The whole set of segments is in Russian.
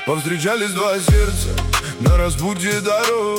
Повстречались два сердца на распутье дорог,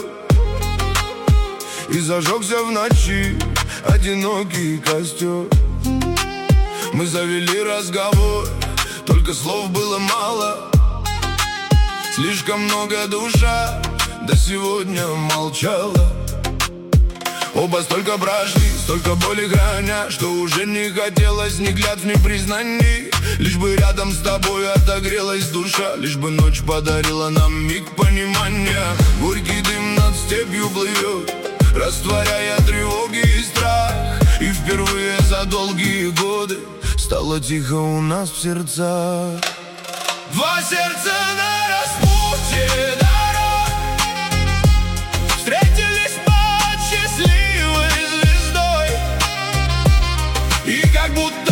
и зажегся в ночи одинокий костер. Мы завели разговор, только слов было мало. Слишком много душа до сегодня молчала. Оба столько прошли, столько боли храня, что уже не хотелось ни клятв, ни признаний. Лишь бы рядом с тобой отогрелась душа, лишь бы ночь подарила нам миг понимания. Горький дым над степью плывет, растворяя тревоги и страх. И впервые за долгие годы стало тихо у нас в сердцах. Два сердца на распутье дорог встретились под счастливой звездой, и как будто